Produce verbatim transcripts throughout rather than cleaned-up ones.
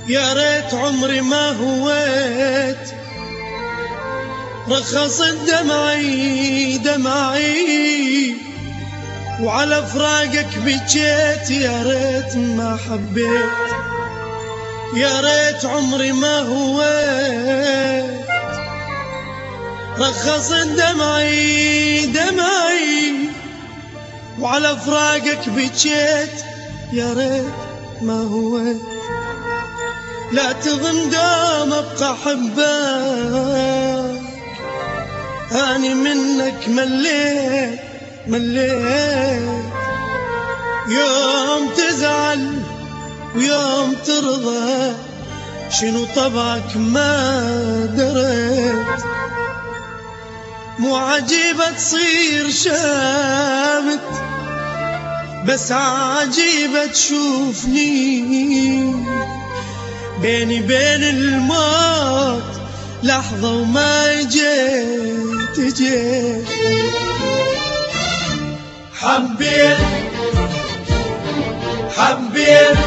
يا ريت عمري ما هويت، رخصت دمعي دمعي وعلى فراقك بجيت. يا ريت ما حبيت، يا ريت عمري ما هويت، رخصت دمعي دمعي وعلى فراقك بجيت. يا ريت ما هويت، لا تظن دوم ابقى حبك، اني منك مليت مليت. يوم تزعل ويوم ترضى، شنو طبعك ما دريت. مو عجيبة تصير شامت، بس عجيبة تشوفني بيني بين الموت لحظة وما جيت جيت. حبيت حبيت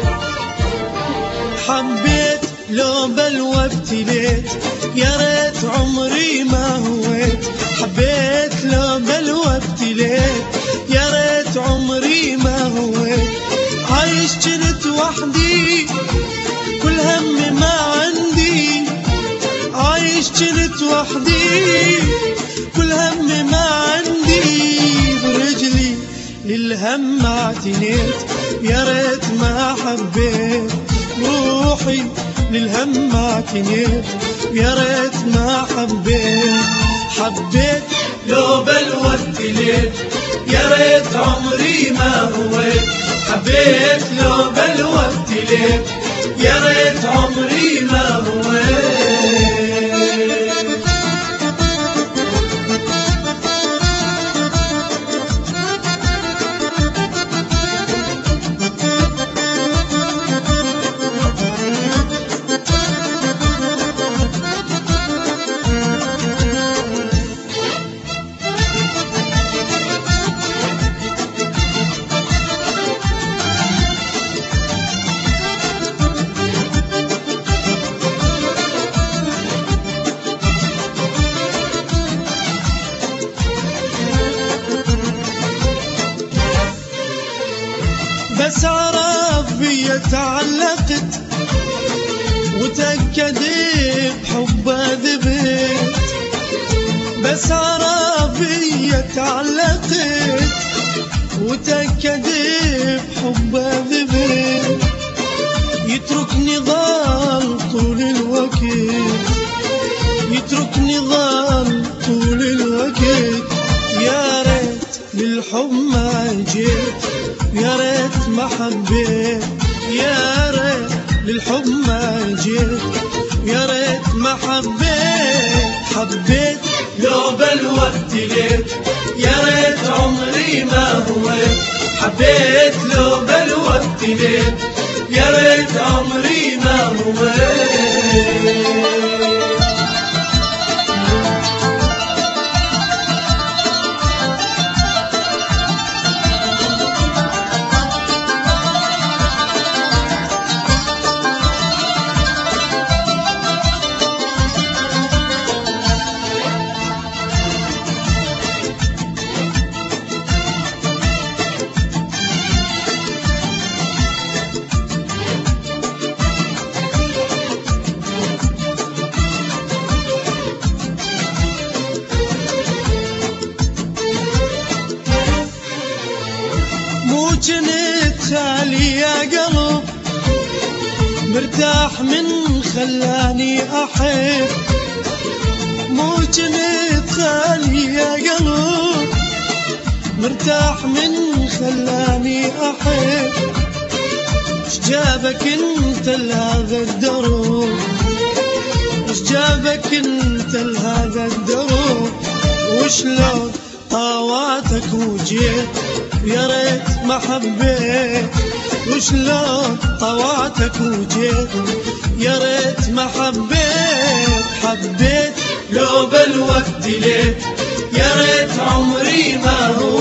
حبيت لو بلوى ابتليت، يا ريت عمري ما هويت. حبيت لو بلوى ابتليت، يا ريت عمري ما هويت. عايش جنت وحدي كل همي ما عندي، عايش جنت وحدي كل همي ما عندي. برجلي للهم اعتنيت، يا ريت ما حبيت. روحي للهم اعتنيت، يا ريت ما حبيت. حبيت لو بلوى ابتليت، يا ريت عمري ما هويت. حبيت لو بلوى ابتليت، يا ريت عمري ما هويت. بس عرف بي تعلقت وتأكد بحبه ذبت. بس عرف بي تعلقت وتأكد بحبه ذبت. يتركني ضال طول الوقت، يتركني ضال طول الوقت. يا ريت للحب ما جيت، يا ريت ما حبيت. يا ريت للحب ما جيت، يا ريت ما حبيت. حبيت لو بلوى ابتليت، يا ريت عمري ما هويت. حبيت لو بلوى ابتليت، يا ريت عمري ما هويت. جنت خالي يا قلب، مرتاح من خلاني أحب. مو جنت خالي يا قلب، مرتاح من خلاني أحب. اش جابك انت لهذا الدرب، اش جابك انت لهذا الدرب. وشلون طاوعتك وجيت، يا ريت ما حبيت. وشلون طوعتك وجيت، يا ريت ما حبيت. حبيت لو بالوقت ليت، يا ريت عمري ما هو